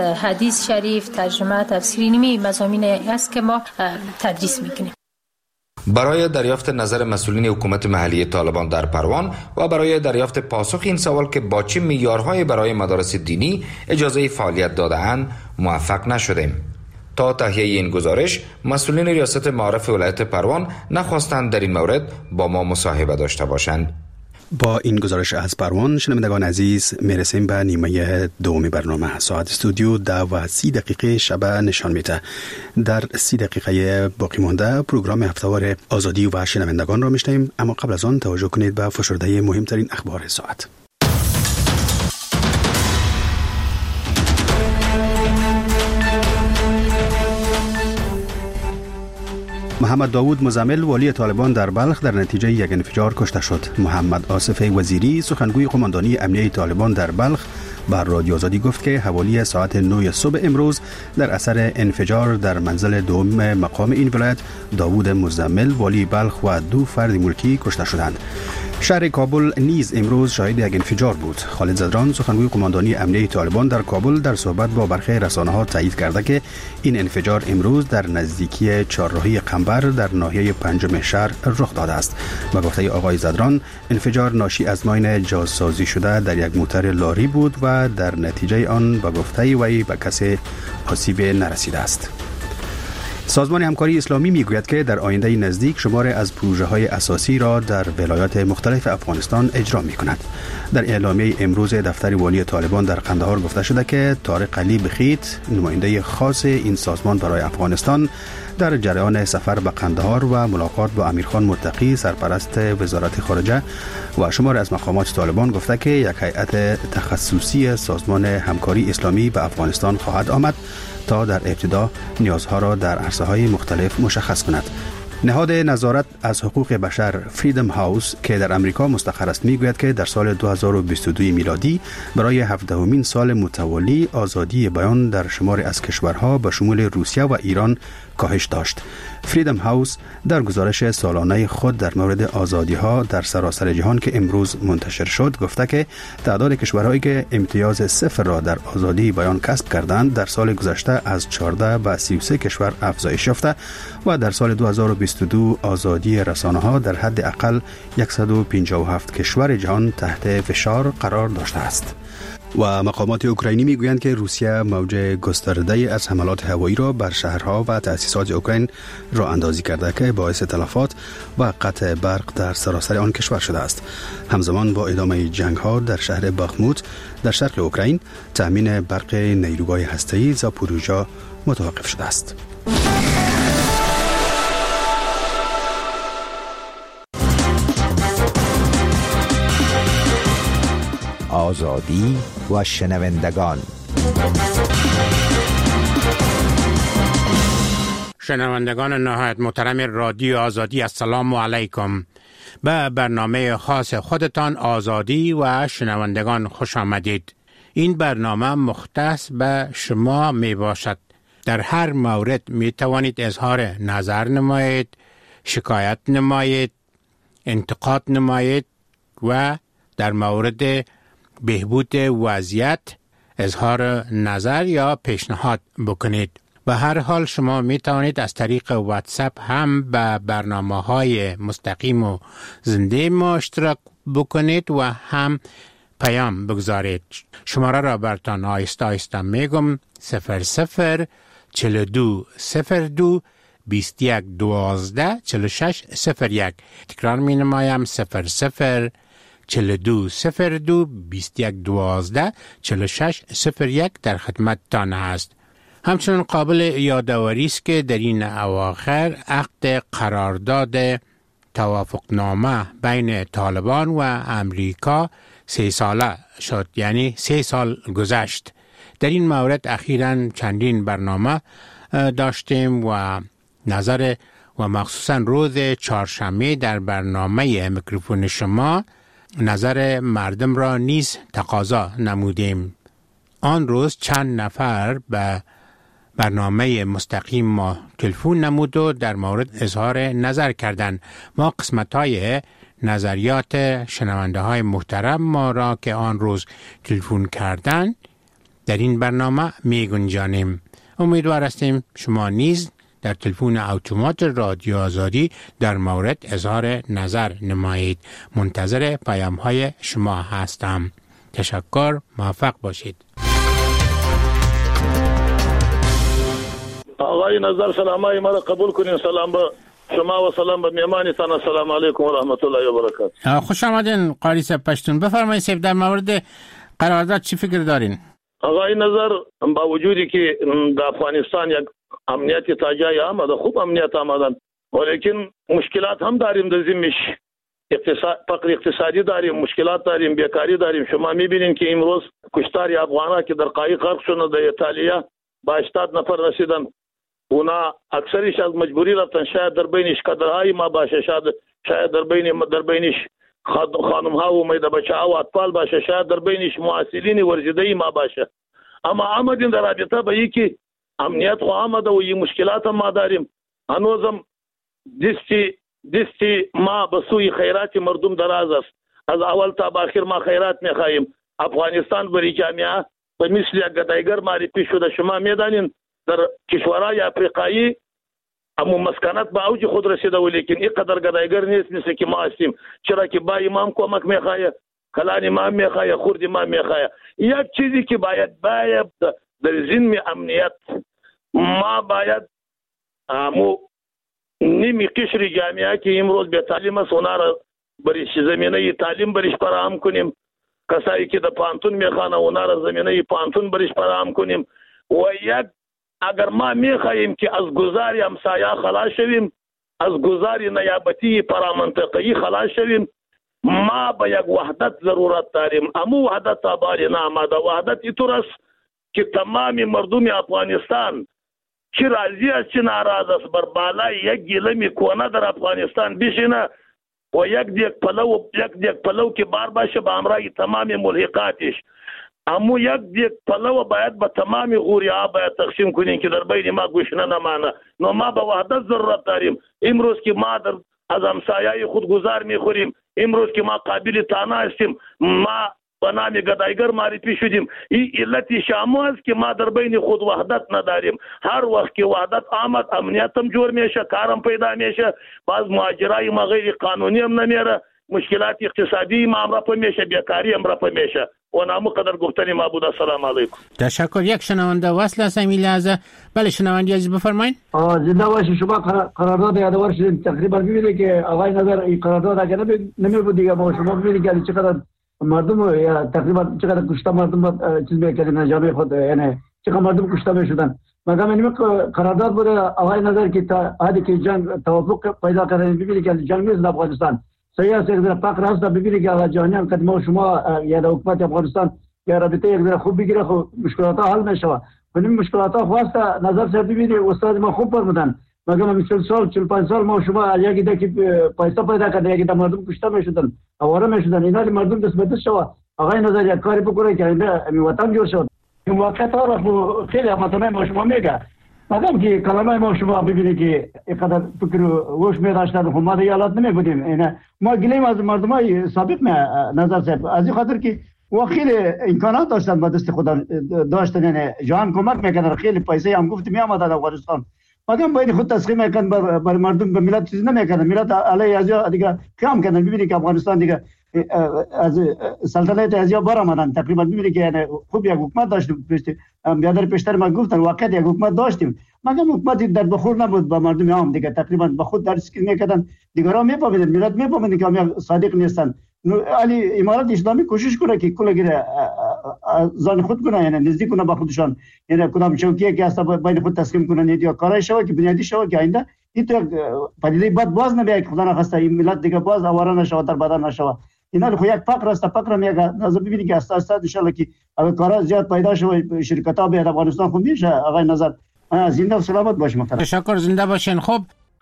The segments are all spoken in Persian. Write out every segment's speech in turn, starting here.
حدیث شریف، ترجمه، تفسیر اینمی مضامین است که ما تدریس میکنیم. برای دریافت نظر مسئولین حکومت محلی طالبان در پروان و برای دریافت پاسخ این سوال که با چه معیارهایی برای مدارس دینی اجازه فعالیت داده‌اند موفق نشدیم. تا تهیه این گزارش مسئولین ریاست معارف ولایت پروان نخواستند در این مورد با ما مصاحبه داشته باشند. با این گزارش از پروان شنوندگان عزیز میرسیم به نیمه دومی برنامه. ساعت استودیو 10:30 شب نشان میده. در 30 دقیقه باقی مانده پروگرام هفتهوار آزادی و شنوندگان را میشنویم، اما قبل از آن توجه کنید به فشرده مهمترین اخبار ساعت. محمد داوود مزمل والی طالبان در بلخ در نتیجه یک انفجار کشته شد. محمد آصف وزیری سخنگوی قماندانی امنیه طالبان در بلخ بر رادیو آزادی گفت که حوالی ساعت 9 صبح امروز در اثر انفجار در منزل دوم مقام این ولایت داوود مزمل والی بلخ و 2 فرد ملکی کشته شدند. شهر کابل نیز امروز شاهد یک انفجار بود. خالد زدران سخنگوی قماندانی امنیه طالبان در کابل در صحبت با برخی رسانه‌ها تایید کرده که این انفجار امروز در نزدیکی چهارراهی قنبر در ناحیه پنجم شهر رخ داده است. با گفته آقای زدران انفجار ناشی از ماین جاسازی شده در یک موتر لاری بود و در نتیجه آن با گفته وی به کسی آسیب نرسیده است. سازمان همکاری اسلامی میگوید که در آینده نزدیک شمار از پروژه‌های اساسی را در ولایات مختلف افغانستان اجرا می‌کند. در اعلامیه امروز دفتر والی طالبان در قندهار گفته شده که طارق علی بخیت نماینده خاص این سازمان برای افغانستان در جریان سفر به قندهار و ملاقات با امیرخان متقی سرپرست وزارت خارجه و شمار از مقامات طالبان گفته که یک هیئت تخصصی سازمان همکاری اسلامی به افغانستان خواهد آمد تا در ابتدا نیازها را در عرصه‌های مختلف مشخص کند. نهاد نظارت از حقوق بشر فریدم هاوس که در امریکا مستقر است میگوید که در سال 2022 میلادی برای 17مین سال متوالی آزادی بیان در شمار از کشورها به شمول روسیه و ایران کاهش داشت. فریدم هاوس در گزارش سالانه خود در مورد آزادی‌ها در سراسر جهان که امروز منتشر شد گفته که تعداد کشورهایی که امتیاز 0 را در آزادی بیان کسب کردند در سال گذشته از 14 به 33 کشور افزایش یافته و در سال 2022 آزادی رسانه‌ها در حد اقل 157 کشور جهان تحت فشار قرار داشته است. و مقامات اوکراینی میگویند که روسیه موج گسترده از حملات هوایی را بر شهرها و تأسیسات اوکراین راه اندازی کرده که باعث تلفات و قطع برق در سراسر آن کشور شده است. همزمان با ادامه جنگ‌ها در شهر باخموت در شرق اوکراین تأمین برق نیروگاه هسته‌ای زاپوروژا متوقف شده است. آزادی و شنوندگان. شنوندگان نهایت محترم رادیو آزادی، السلام علیکم. به برنامه خاص خودتان آزادی و شنوندگان خوش آمدید. این برنامه مختص به شما می باشد. در هر مورد می توانید اظهار نظر نمایید، شکایت نمایید، انتقاد نمایید و در مورد بهبود وضعیت اظهار نظر یا پیشنهاد بکنید. به هر حال شما می توانید از طریق واتساپ هم به برنامه‌های مستقیم و زنده ما اشتراک بکنید و هم پیام بگذارید. شماره را براتان آهسته آهسته میگم: 00 42 02 21 12 46 01. تکرار می نمایم: 00 42 02 21 12 46 01 در خدمتتان است. همچنین قابل یادآوری است که در این اواخر عقد قرارداد توافقنامه بین طالبان و امریکا 3 ساله شد، یعنی 3 سال گذشت. در این مورد اخیراً چندین برنامه داشتیم و نظر و مخصوصاً روز چهارشنبه در برنامه میکروفون شما نظر مردم را نیز تقاضا نمودیم. آن روز چند نفر به برنامه مستقیم ما تلفن نمود و در مورد اظهار نظر کردند. ما قسمت‌های نظریات شنونده های محترم ما را که آن روز تلفن کردند در این برنامه می گنجانیم. امیدوار هستیم شما نیز در تلفن اتومات رادیو آزادی در مورد اظهار نظر نمایید. منتظر پیام های شما هستم. تشکر، موفق باشید. آقای نظر سلامای مرا قبول کنین. سلام به شما و سلام به میهمانتان. السلام علیکم و رحمت الله و برکاته. خوش آمدین قاری صاحب پشتون. بفرمایید صاحب در مورد قرارداد چی فکر دارین؟ آقای نظر با وجودی که در افغانستان یک امنیت تاجای آمده، خوب امنیت آمدن، ولیکن مشکلات هم داریم در ذمش. فقر اقتصادی داریم، مشکلات داریم، بیکاری داریم. شما میبینین که امروز کشتار افغان‌ها که در قایق غرق شدن در ایتالیا با 80 نفر رسیدن. اونا اکثرش از مجبوری رفتن، شاید در بینش کادرهای ما باشه، شاید در بینش خانم‌ها و میده بچه‌ها و اطفال باشه، شاید در بینش معاصلین ورزیده‌ای ما باشه. اما آمدین در رابطه به یکی امنیت خو آمده و این مشکلات هم ما داریم. هنوزم دستی ما به سوی خیرات مردم دراز است. از اول تا آخر ما خیرات می‌خواهیم. افغانستان بری جامعه به مثل یک گدایگر معرفی شده. شما میدانین در کشورهای افریقایی اما مسکنات به اوج خود رسیده، ولیکن اینقدر گدایگر نیست مثل که ما هستیم. چرا که با امام کمک می‌خواه، کلان امام می‌خواه، خورد امام می‌خواه. یک چیزی که باید در ضمن امنیت ما باید نیمی قشر جامعه که امروز به تعلیم است اونا را برش زمینه تعلیم برش فراهم کنیم. کسایی که در پانتون میخوانه اونا را زمینه پانتون برش فراهم کنیم. و یک اگر ما میخواهیم که از گذار همسایه خلاص شویم، از گذار نیابتی پرامنطقه‌ای خلاص شویم، ما به یک وحدت ضرورت داریم. امو وحدت آباری نامده. وحدت اینطور است که تمام مردم افغانستان چه راضی است چه ناراض است بر بالای یک گلمی کونه در افغانستان بشینه و یک دیگ پلو که بار باشه به همراه تمام ملحقاتش. اما یک دیگ پلو باید به تمام غوری‌ها باید تقسیم کنیم که در بین ما گوشنه نمانه. نو ما به وحدت ضرورت داریم. امروز که ما از همسایه خود گذار میخوریم، امروز که ما قابل تانه هستیم، ما به نام گدایگر معرفی شدیم. این علت شامو است که ما در بین خود وحدت نداریم. هر وقت که وحدت آمد امنیت هم جور میشه، کارم پیدا میشه، باز مهاجرای ما غیر قانونی هم نمیره، مشکلات اقتصادی ما هم رفع میشه، بیکاری هم رفع میشه. و نامو قدر گفتنی ما بود. السلام علیکم. تشکر. یک شنونده وصل است این لحظه. بله شنونده عزیز بفرمایید. زنده باشید. شما قرارداد یادآور شدید. تقریبا میبینید که آقای نظر این قرارداد اگر نمیبود دیگه ما شما میبینید که چقدر مردم یا تقریبا چقدر کشته مردم چیز میکردن جامعه خود، یعنی چقدر مردم کشته میشدن. مگر این قرارداد بود آقای نظر که تا حدی که جنگ توافق پیدا کردن. ببینید که جنگ نیست افغانستان صحیح است. یک فقر هست. ببینید که آقا جهانیان که ما شما یا حکومت افغانستان یا رابطه یک خوب بگیره خب مشکلات ها حل میشه. این مشکلات ها خواست نظر سر ببینید استاد ما خوب فرمودن. مگر 40 سال 45 سال ما شما یکی دکی پیسه پیدا کردن، یکی مردم کشته میشدن، آواره میشدن. اینا مردم دست به دست شو. آقای نظر یک کاری بکنه که این وطن جور شد. این واقعیت ها خیلی مطمئن ما شما میگه. مادام که کلمه ما شما ببینید که اینقدر فکر و وش می‌داشتن ما در حالات نمی‌بودیم. اینا ما گلیم از مردمای سابق نظر صاحب از این خاطر که خیلی امکانات داشتن با دست خود داشتن، یعنی جهان کمک می‌کردن، خیلی پیسه هم گفت می‌آمد در افغانستان. مادام باید خود تسخیر می‌کردن بر مردم به ملت چیز نمی‌کردن. ملت علیه ازیا دیگه قیام کردن. ببینید که افغانستان دیگه از سلطنت ازیا بر آمدن. تقریبا ببینید که یعنی خوب یک حکومت داشتیم. بیادر پیشتر ما گفتن واقعا یک حکومت داشتیم، مگر حکومتی در بخور نبود با مردم عام دیگه. تقریبا به خود درس می‌کردن، دیگران می‌فهمیدن، ملت می‌فهمیدن که هم صادق نیستن. علی امارات اسلامی کوشش کنه که کلگیره زان خود کنه، یعنی نزدیک کنه با خودشان، یعنی کدام چوکیه که هست بین خود تسلیم کنه یا کارای شو که بنیادی شو که آینده این تو پدیده بعد باز نمیاد. خدا نخواسته این ملت دیگه باز آواره نشه، در بدن نشه. اینا خو یک فقر است. فقر میگه نظر ببینید که اساس ان شاء الله که اگر کارا زیاد پیدا شه شرکت‌ها به افغانستان خوب میشه. آقای نظر زنده و سلامت باش. محترم تشکر. زنده باشین. خب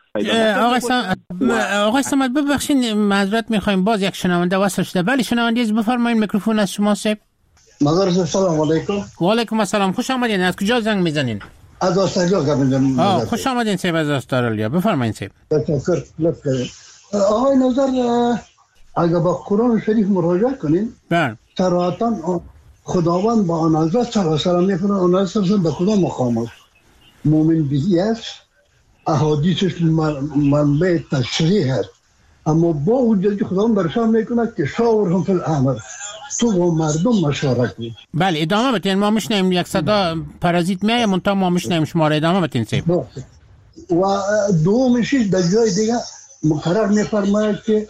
آقای صمد ببخشید معذرت میخوایم باز یک شنونده وصل شده. بله شنونده عزیز بفرمایید میکروفون از شما صاحب. سلام علیکم. و علیکم السلام. خوش آمدین. از کجا زنگ میزنین؟ از استرالیا میزنم. خوش آمدین صاحب از استرالیا. بفرمایید صاحب. تشکر. آقای نظر اگر با قرآن شریف مراجعه کنین بله صراحتاً خداوند با آن حضرت صلی الله علیه و سلم میفرماید آن حضرت در کدام مقام است؟ مومن به است، احادیثش منبع تشریح است، اما با وجود خداوند برشان میکند که شاورهم فی الامر، تو با مردم مشورت کن. بله ادامه بتین، ما میشنیم یک صدا پرازیت میایه منتها ما میشنیم شما را. ادامه بتین سیب. و دومش در جای دیگه مقرر میفرماید که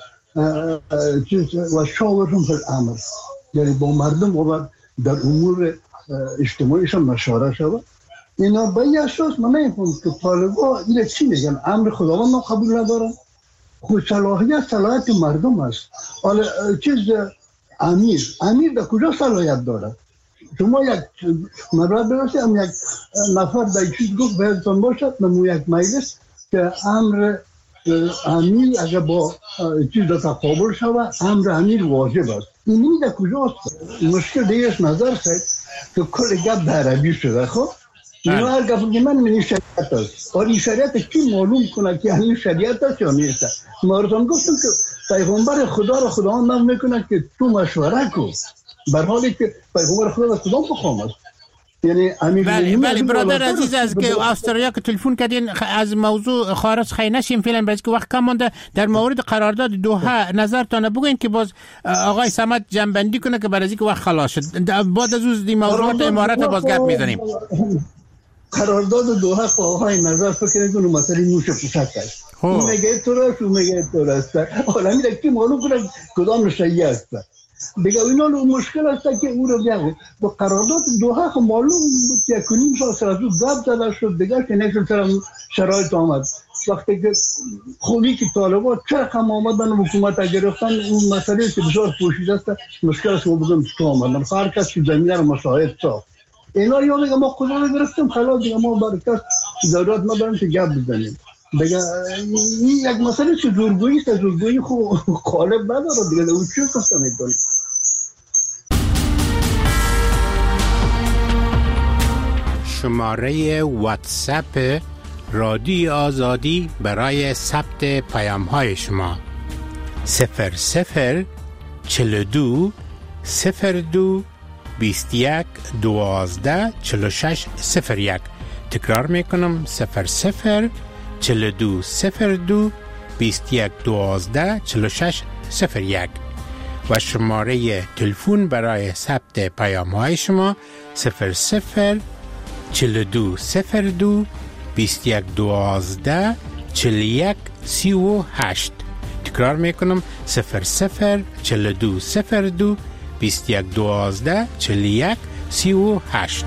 و شاورهم فی الامر، یعنی با مردم و در امور اجتماعیشان مشوره شود. اینا به یه اساس من میفهمم که طالبا این چی میگن؟ امر خداوند ما قبول ندارن. خود صلاحیت مردم است. حالا چیز امیر در کجا صلاحیت داره؟ شما یک مرد برسید هم یک نفر در چیز گفت بهتون باشد نمو یک مجلس که امر امیر اگر با چیز در تقابل شود امر امیر واجب است. اینی در کجا است؟ مشکل دیگرش نظر سید که کل گپ در عربی شده. خب اینا هر گفت که من شریعت است. اور این شریعت کی معلوم کنه که همین شریعت است یا نیست؟ مردم گفتم که پیغمبر خدا را خداوند نام میکنه که تو مشوره کن، در حالی که پیغمبر خدا را کدام مقام است؟ یعنی بله برادر عزیز، از که استرالیا که تلفن کردین از موضوع خارج خی نشیم فعلا، برای که وقت کم مونده. در مورد قرارداد دوحه نظرتان بگوین که باز آقای صمد جنبندی کنه که برای که وقت خلاص شد. بعد از اون موضوعات امارات باز گپ میزنیم. قرارداد دوحه خو آقای نظر فکر کنم مسئله نوش پوشک است. اون میگه تو راست حالا میگه کی معلوم کنه کدام شیعه است. دیگه اینا مشکل است که او رو بیاید با قرارداد دوحه خو معلوم بود که کنیم سال از گپ زده شد دیگه که نکردن شرایط آمد. وقتی که خوبی که طالبان چه رقم آمدن حکومت گرفتن اون مسئله که بسیار پوشیده است، مشکل است. بودم تو آمدن هر کس که زمینه رو مشاهد ساخت. اینا یا میگه ما خدا رو گرفتیم خلاص دیگه ما برکت ضرورت نداریم که گپ بزنیم. دیگه این یک مسئله چه زورگویی است، زورگویی خو غالب نداره دیگه. اون چی کاسته میکنه؟ شماره واتساپ رادیو آزادی برای ثبت پیام های شما 00 42 02 21 12 46 01. تکرار میکنم 00 42 02 21 12 46 01 و شماره تلفن برای ثبت پیام های شما 00 42 02 21 12 41 38. تکرار میکنم 00 42 02 21 12 41 38.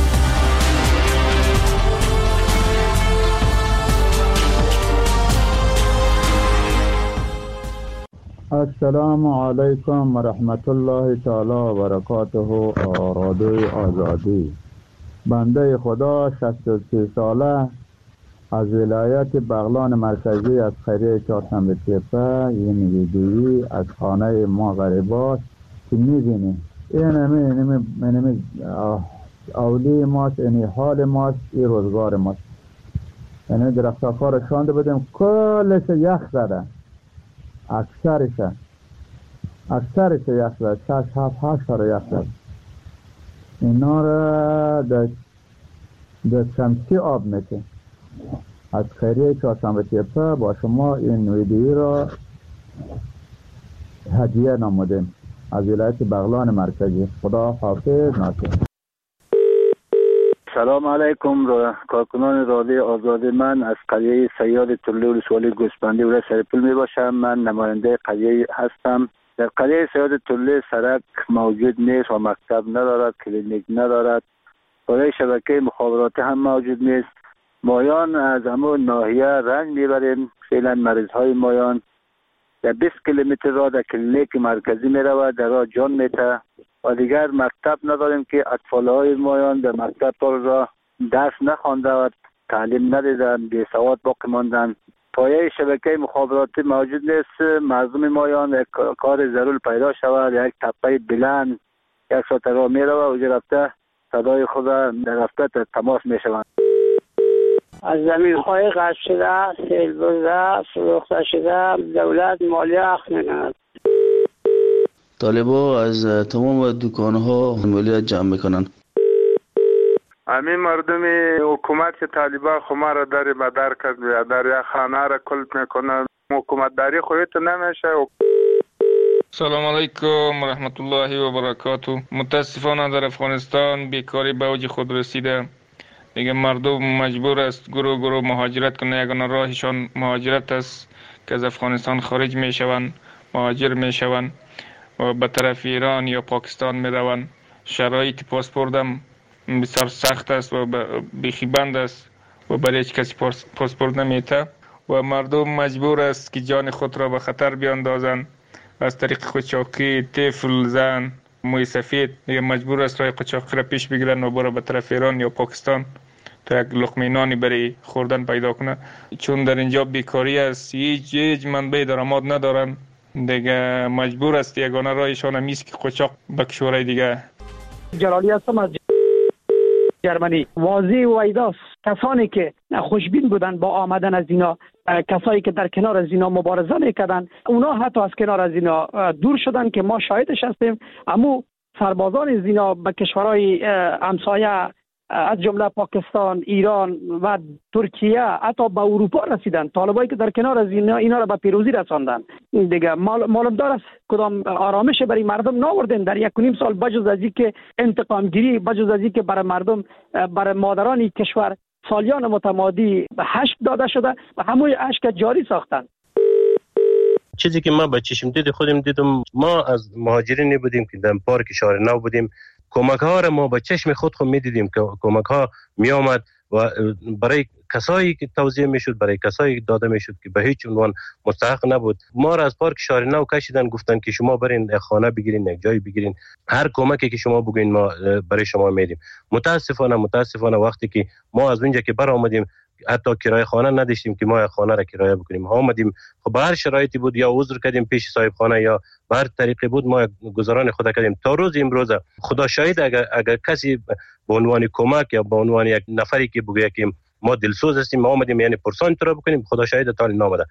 السلام علیکم و رحمت الله تعالی و برکاته. رادیو آزادی، بنده خدا 63 ساله از ولایت بغلان مرکزی از خیریه چهارشنبه تپه، این ویدیویی از خانه ما غریبات که میبینیم این اولی ماست، این حال ماست، این روزگار ماست. یعنی درختاکا رو شانده بدیم کلش یخ زده، اکثرش یخ زده، 6-7 رو یخ زده. اینا را در شمسی آب میشه. از خیریه چهارشنبه تپه با شما این ویدیو را هدیه نمودیم از ولایت بغلان مرکزی. خدا حافظ. ناصر. سلام علیکم کارکنان رادیو آزادی. من از قریه سیاد طلوع ولسوالی گوسفندی ولایت سرپل می باشم. من نماینده قریه هستم. در قریه سیاد طلوع سرک موجود نیست و مکتب ندارد، کلینیک ندارد، برای شبکه مخابراتی هم موجود نیست. مایان از همون ناحیه رنج میبریم. فعلا مریض های مایان در 20 کیلومتر راه در کلینیک مرکزی می رود، در راه جان میته و دیگر مکتب نداریم که اطفال های مایان در مکتب را درس نخوانده و تعلیم ندیدن، بی سواد باقی ماندن. پایه شبکه مخابراتی موجود نیست. مردم مایان یک کار ضرور پیدا شود، یک تپه بلند 1 ساعت راه می رود و رفته صدای خود در رفته تماس می شوند. از زمین‌های غصب شده، سیل برده، فروخته شده، دولت مالیه اخذ می‌کند. طالبا از تمام دکان‌ها مالیات جمع میکنن. همین مردم حکومت که طالبان خما را در مدار کرد و در یک خانه را کلپ میکنن، حکومت داری خودت نمیشه. سلام علیکم و رحمت الله و برکاته. متاسفانه در افغانستان بیکاری به اوج خود رسیده. دیگه مردم مجبور است گروه مهاجرت کنه. یگانه راهشان مهاجرت است که از افغانستان خارج میشوند، مهاجر میشوند و به طرف ایران یا پاکستان میروند. شرایط پاسپورت هم بسیار سخت است و بیخی بند است و برای هیچ کسی پاسپورت نمیته و مردم مجبور است که جان خود را به خطر بیاندازند از طریق قاچاقی، طفل، زن، موی سفید. دیگه مجبور است راه قاچاقی را پیش بگیرن و برای به طرف ایران یا پاکستان تا یک لقمه نانی برای خوردن پیدا کنه. چون در اینجا بیکاری است، هیچ منبع درآمد ندارن، دیگه مجبور است یگانه راهشان همیست که قاچاق به کشورهای دیگه. جلالی هستم از جرمنی. واضح و ایداست کسانی که خوشبین بودن با آمدن از اینا، کسایی که در کنار از اینا مبارزه میکردن، اونا حتی از کنار از اینا دور شدن که ما شاهدش هستیم. اما سربازان از اینا به کشورهای همسایه از جمله پاکستان، ایران و ترکیه، حتی به اروپا رسیدن. طالبایی که در کنار از اینا را به پیروزی رساندن. دیگه معلوم دار است کدام آرامش برای مردم ناوردن در 1.5 سال، بجز از اینکه انتقام گیری، بجز از اینکه برای مردم، برای مادران کشور سالیان متمادی هشت داده شده و همون هشت جاری ساختن. چیزی که ما با چشم دید خودم دیدم، ما از مهاجرین بودیم که در پارک شهر نو بودیم. کمک ها را ما با چشم خود می دیدیم که کمک ها می آمد و برای کسایی که توزیع می شد، برای کسایی داده می شد که به هیچ عنوان مستحق نبود. ما را از پارک شهر نو کشیدن، گفتن که شما برین خانه بگیرین، یک جای بگیرین، هر کمکی که شما بگین ما برای شما میدیم. متاسفانه وقتی که ما از اونجا که بر آمدیم حتی کرایه خانه نداشتیم که ما خانه را کرایه بکنیم. ها آمدیم خب هر شرایطی بود، یا عذر کردیم پیش صاحب خانه یا به هر طریقی بود ما گزاران خود کردیم. تا روز امروز خدا شاهد اگر کسی به عنوان کمک یا به عنوان یک نفری که بگه که ما دلسوز هستیم ما آمدیم یعنی پرسان تو را بکنیم، خدا شاهد تا نامده.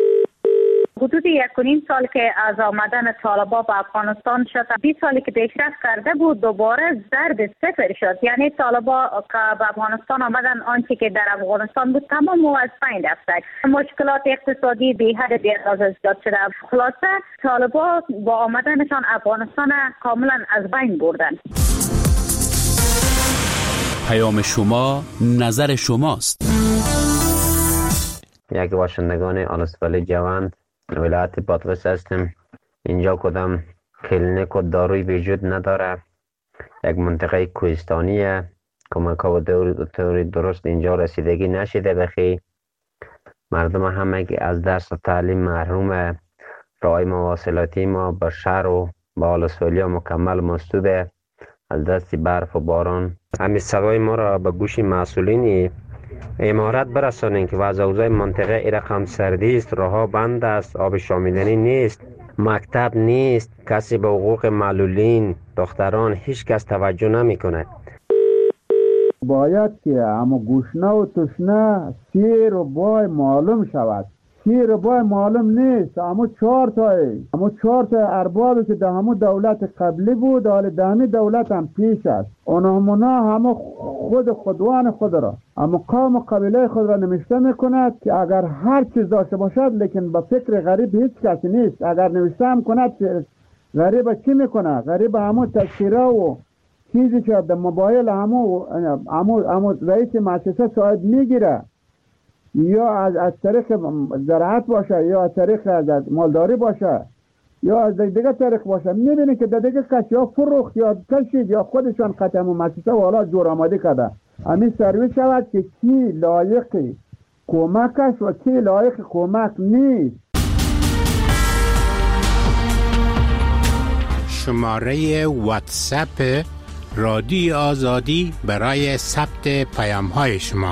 حدود 1.5 سال که از آمدن طالبان به افغانستان شد، 20 سالی که پیشرفت کرده بود دوباره ضرب صفر شد. یعنی طالبان که به افغانستان آمدن آنچه که در افغانستان بود تمام از بین رفت. مشکلات اقتصادی بی حد بی اندازه زیاد شده. خلاصه طالبان با آمدنشان افغانستان کاملا از بین بردن. پیام شما نظر شماست. یک باشندگان آلسولی جوان ولایت بادغیس هستیم. اینجا کدام کلینیک و داروی وجود نداره، یک منطقه کوهستانیه، کمک ها و طور درست اینجا رسیدگی نشده. بخی مردم همه که از درس و تعلیم محرومه. راه مواصلاتی ما به شهر و به آلسولی مکمل مسدوده از دست برف و باران. همین صدای ما را به گوش مسئولین امارات برسانید که وضع اوضاع منطقه ای رقم سردی است، راهها بند است، آب شامیدنی نیست، مکتب نیست، کسی به حقوق معلولین، دختران هیچ کس توجه نمی کند. باید که اما گوشنه و تشنه سیر و بای معلوم شود. سیر و بای معلوم نیست. اما 4 تا اربابی که در همون دولت قبلی بود، حال در همین دولت هم پیش است. اونها همه خودوان خود را، اما قوم و قبیله خود را نوشته میکند که اگر هر چیز داشته باشد لیکن به فکر غریب هیچ کسی نیست. اگر نوشته هم کند غریب چی میکنه؟ غریب همون تذکیره و چیزی که در موبایل همون رئیس مؤسسه ساعت میگیره، یا از طریق زراعت باشه، یا از طریق مالداری باشه، یا از دیگه طریق باشه. میبینی که دیگه کسی یا فروخت یا کشید یا خودشان قطعه مؤسسه و حالا جور آماده کرده. همین سرویس شود که کی لایق کمک است و کی لایق کمک نیست. شماره واتساپ رادیو آزادی برای ثبت پیام های شما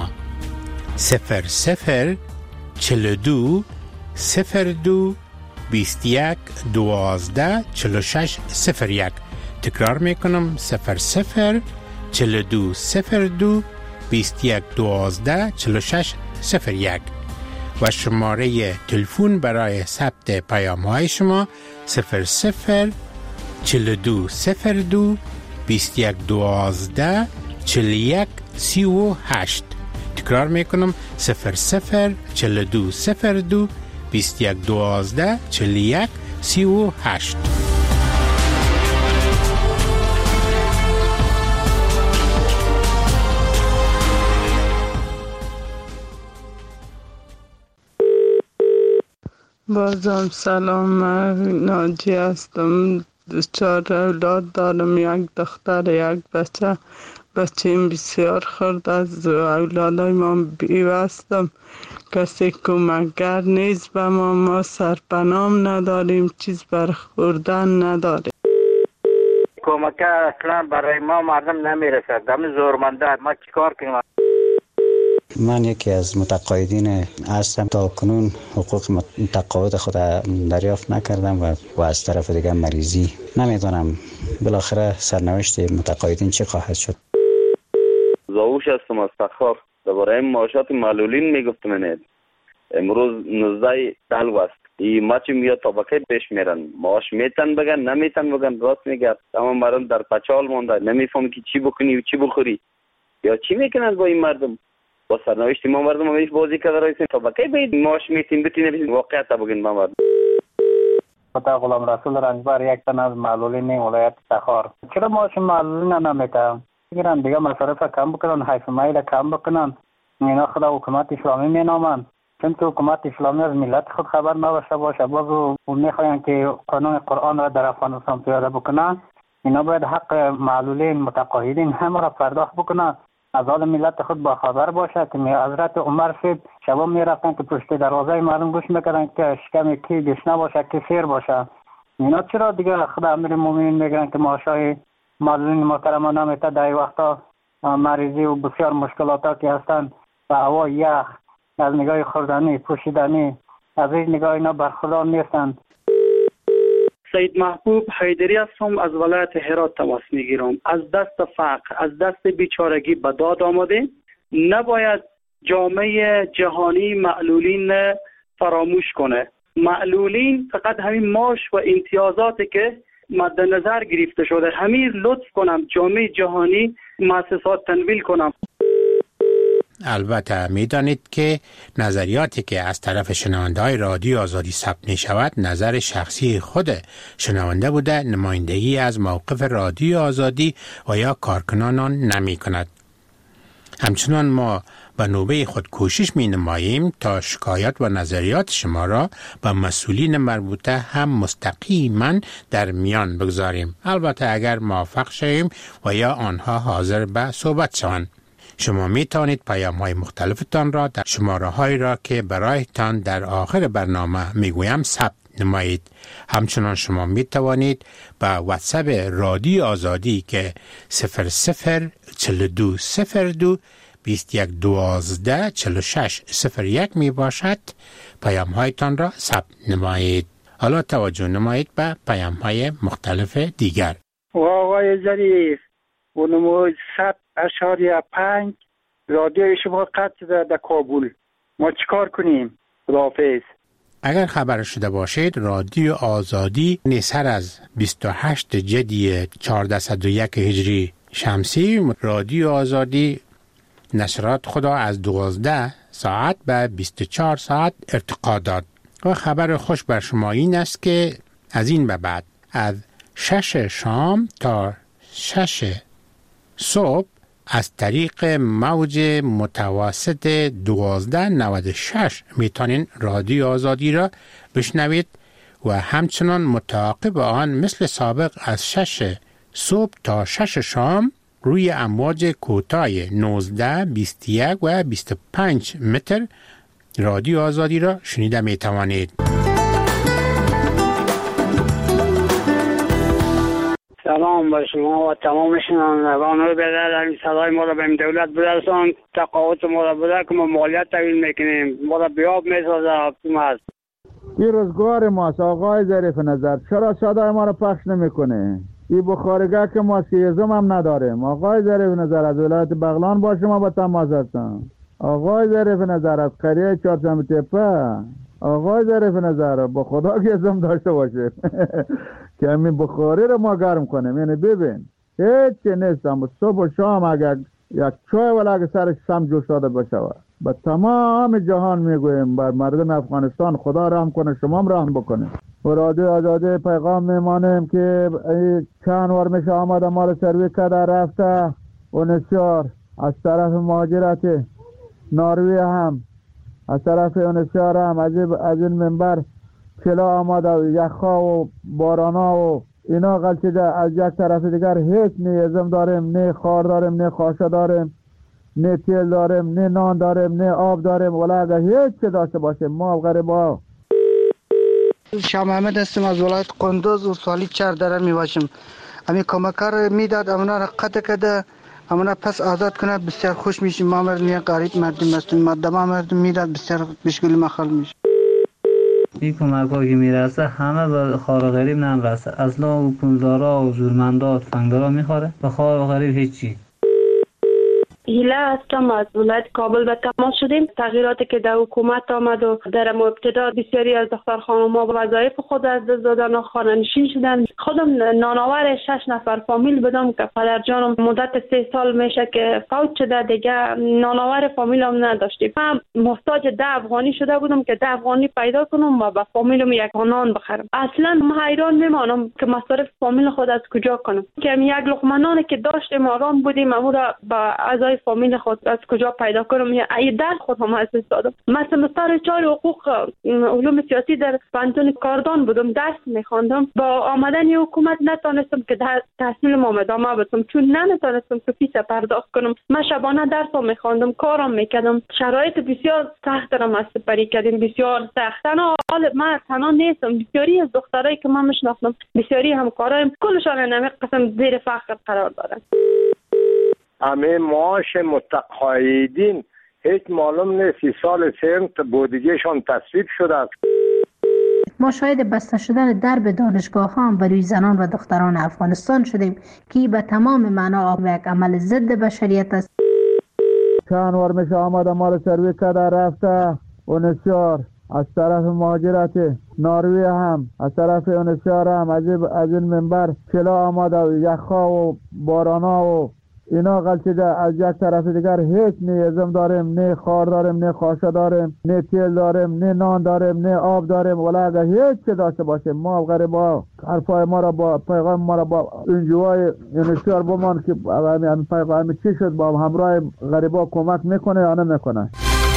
00 42 02 21 12 46 01. تکرار میکنم 00 42 02 21 12 46 01 و شماره تلفن برای ثبت پیام های شما 00 4202 2112 41 38. تکرار میکنم 004202 2112 41 38. بازم سلام، من ناجی هستم. 4 اولاد دارم، یک دختر یک بچه. بچه‌ام بسیار خرد، از اولادای ما بیوستم. کسی کمکگر نیست به ما سرپنام نداریم، چیز برخوردن نداریم. کمک اصلا برای ما مردم نمیرسد، دم زورمنده. ما چیکار کنیم؟ من یکی از متقاعدین هستم. تا کنون حقوق متقاعد خود دریافت نکردم و از طرف دیگه مریضی. نمیدونم بالاخره سرنوشت متقاعدین چی خواهد شد. زاوش هستم از تخار. درباره معاشات معلولین میگفتم. امروز 19 سال است. این ماچ میاد طبقه پیش میرن، معاش میتن بگن نمیتن بگن. راست میگه. تمام مردم در پچال مونده، نمیفهم که چی بکنی و چی بخوری یا چی میکنن با این مردم. با سرنوشت ما مردم همیش بازی کرده رایسین. طبقه بید معاش میتین بتین واقعیت بگین ما مردم. خدا غلام رسول رنجبر، یک تن از معلولین ولایت تخار. چرا معاش معلولین نمیتن؟ میگن دیگه مصارف کم بکنن، حیث مایل کم بکنن. اینا خدا حکومت اسلامی مینامن. چون که حکومت اسلامی از ملت خود خبر نباشه باز میخواین که قانون قرآن را در افغانستان پیاده بکنن. اینا باید حق معلولین متقاعدین همه را پرداخت بکنن، از حال ملت خود با خبر باشه. که حضرت عمر صاحب شبا میرفتن که پشت دروازه مردم گوش میکردن که شکم کی گشنه باشه کی سیر باشه. اینا چرا دیگه خدا امیرالمومنین میگن که معاشای معلولین محترم نمیته؟ در این وقتا مریضی و بسیار مشکلاتا که هستن و هوا یخ، از نگاه خوردنی پوشیدنی، از این نگاه اینا برخوردار نیستند. سید محبوب حیدری هستم، از ولایت هرات تماس میگیرم. از دست فقر، از دست بیچارگی به داد آمده. نباید جامعه جهانی معلولین فراموش کنه. معلولین فقط همین معاش و امتیازاتی که مد نظر گرفته شده، همین لطف کنم جامعه جهانی مؤسسات تنویل کنم. البته میدانید که نظریاتی که از طرف شنونده‌های رادیو آزادی ثبت می شود نظر شخصی خود شنونده بوده، نمایندگی از موقف رادیو آزادی و یا کارکنانان نمی کند. همچنان ما به نوبه خود کوشش می نماییم تا شکایات و نظریات شما را به مسئولین مربوطه هم مستقیما در میان بگذاریم، البته اگر موافق شویم و یا آنها حاضر به صحبت شوند. شما می توانید پیام های مختلفتان را در شماره هایی را که برایتان در آخر برنامه می گویم ثبت نمایید. همچنان شما می توانید به واتساپ رادیو آزادی که 004202 2112 4601 می باشد پیام هایتان را ثبت نمایید. حالا توجه نمایید به پیام های مختلف دیگر. آقای ظریف، اونمو 100.5 رادیو شما قطع در کابل. ما چیکار کنیم؟ خداحافظ. اگر خبر شده باشید رادیو آزادی نیسر از 28 جدی 1401 هجری شمسی رادیو آزادی نشرات خدا از 12 ساعت به 24 ساعت ارتقا داد. و خبر خوش بر شما این است که از این به بعد از 6 شام تا 6 صبح از طریق موج متوسط 1296 میتونین رادیو آزادی را بشنوید و همچنان متعاقب آن مثل سابق از 6 صبح تا 6 شام روی امواج کوتاه 19 21 و 25 متر رادیو آزادی را شنیده میتوانید. سلام با شما و تمام شنوندگان رو بدر صدای ما را به دولت برسان، تقاعد ما را بده که ما مالیات تحویل میکنیم، ما را بیاب میسازه حکومت. این روزگار ماست آقای ظریف نظر، چرا صدای ما را پخش نمیکنه؟ این بخارگاه که ما سیزم هم نداریم. آقای ظریف نظر از ولایت بغلان با شما با تماس هستم. آقای ظریف نظر از قریه چهارشنبه تپه. آقای ظریف نظر با خدا که ازم داشته باشه. که همین بخاری رو ما گرم کنیم. یعنی ببین هیچ نیستم، صبح و شام اگر یک چای ولی اگر سرش سم جوش داده بشود، به تمام جهان میگویم بر مردم افغانستان خدا رحم کنه، شما هم رحم بکنه. و رادیو آزادی پیغام میمانیم که چند وار میشه آمده ما رو سروی کرده رفته و نسیار از طرف مهاجرت ناروی هم از طرف اونسیار هم از این منبر چلا آمده و یخها و بارانا و اینا غلطیده. از یک طرف دیگر هیچ نه ازم داریم، نه خار داریم، نه خاشه داریم، نه تیل داریم، نه نان داریم، نه آب داریم. ولی اگر هیچ چه داشته باشیم ما غریبا. شاه محمد هستم از ولایت قندوز و سالی 4 داره میباشم. امی کمکار میداد امنا را قطع کرده، امنا پس آزاد کنه، بسیار خوش میشیم. ما مردم غریب مردم هستیم، مردم مردم میداد بسیار بشکل مخال میشه. این کمک ها که میرسه همه به خوار و غریب نمیرسه. اصلا و پولدارا و زورمندا و تفنگدارا میخوره، به خوار و غریب هیچی. هیله هستم از ولایت کابل به تماس شدیم. تغییراتی که در حکومت آمد و در ابتدا بسیاری از دختر خانم‌ها وظایف خود از دست دادن و خانه‌نشین شدن. خودم نانآور 6 نفر فامیل بودم که پدر جانم مدت 3 سال میشه که فوت شده، دیگه نانآور فامیلم نداشتیم. من محتاج 10 افغانی شده بودم که 10 افغانی پیدا کنم و به فامیلم یک نان بخرم. اصلا حیران میمانم که مصارف فامیل خود از کجا کنم، که یک لقمه نانی که داشتیم آرام بودیم امورا با اعضای فامیل خود از کجا پیدا کنم. یا در خود هم از دادم. مثلا مستر 4 حقوق علوم سیاسی در پانتون کاردان بودم، درس میخواندم. با آمدن حکومت نتونستم که تحصیلم ادامه بدم، چون نمیتونستم که فیس پرداخت کنم. من شبانه درس میخواندم، کارم میکردم. شرایط بسیار سخت را سپری کردیم، بسیار سخت. حال من تنها نیستم، بسیاری از دخترایی که من میشناسم، بسیاری همکارایم، کلشان نمی قسم زیر فقر قرار دارن. همه معاش متقاعدین هیچ معلوم نیست سال سنت بودجهشان تصویب شده است. ما شاهد بسته شدن درب دانشگاه ها هم برای زنان و دختران افغانستان شدیم که به تمام معنا یک عمل ضد بشریت است. چند وار میشه آمده ما رو سروی کرده رفته و نسیار از طرف مهاجرت ناروی هم از طرف اونسیار هم از این منبر چلا آمده و یخها و بارانا و اینا غلطیده. از یک طرف دیگر هیچ نه ازم داریم، نه خار داریم، نه خاشه داریم، نه تیل داریم، نه نان داریم، نه آب داریم. ولی اگر هیچ چه داشته باشیم ما غریبا حرفای ما را با پیغام ما را با انجوای انشار بمان که همین پیغام چی شد با همراه غریبا کمک میکنه یا نمیکنه.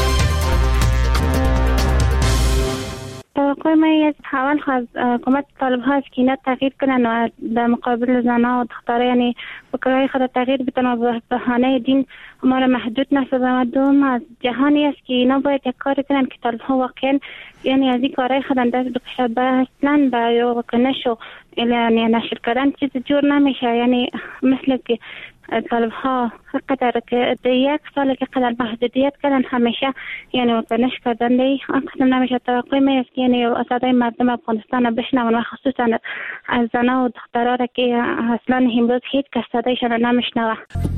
توقع من از اول از حکومت طالب ها است که اینا تغییر کنن و در مقابل زنها و دخترها یعنی بکرهای خود تغییر بدن و به بهانه دین ما را محدود نسازن. و دوم از جهانی است که اینا باید یک کار کنن که طالب ها واقعا یعنی از این کارهای خود دست بکشد. به اصلا به یا کنش و یعنی نشر کردن چیز جور نمیشه. یعنی مثل که طالب ها قدر که یک سال که قدر محدودیت کردن همیشه یعنی واکنش کردن دی آن قسم نمیشه. توقع می است که یعنی صدای مردم افغانستان را بشنون و خصوصا از زنها و دخترها را که اصلا امروز هیچ کس صدایشان را نمیشنوه.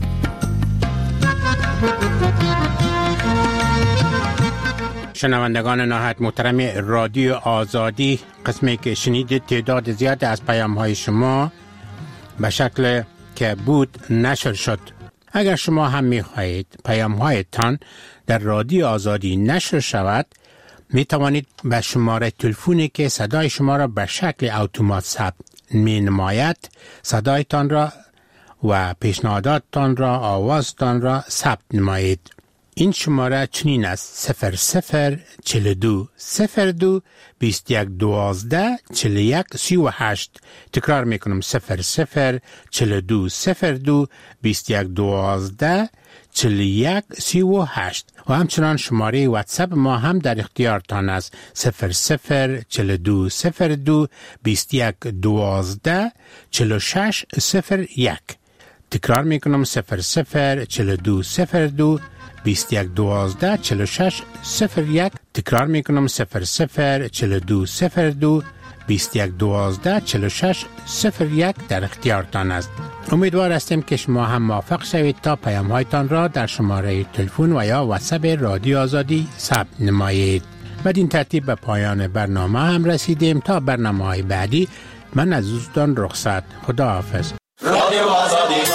شنوندگان نهایت محترم رادیو آزادی، قسمی که شنیدید تعداد زیاد از پیام های شما به شکل که بود نشر شد. اگر شما هم می خواهید پیام هایتان در رادیو آزادی نشر شود، می توانید به شماره تلفنی که صدای شما را به شکل اتومات ثبت می نماید صدایتان را و پیشنهاداتتان را آوازتان را ثبت نمایید. این شماره چنین است: 0042 02 21 12 41 38. تکرار میکنم: 0042 02 21 12 41 38. و همچنان شماره واتساپ ما هم در اختیارتان است: 0042 02 21 12 46 01. تکرار میکنم: 0042 02 21 12 46 01. تکرار میکنم: 0042 02 21 12 46 01 در اختیارتان است. امیدوار هستیم که شما هم موافق شوید تا پیام هایتان را در شماره تلفن و یا واتساپ رادیو آزادی ثبت نمایید. بدین ترتیب به پایان برنامه هم رسیدیم. تا برنامه های بعدی من از دوستان رخصت. خدا حافظ. رادیو آزادی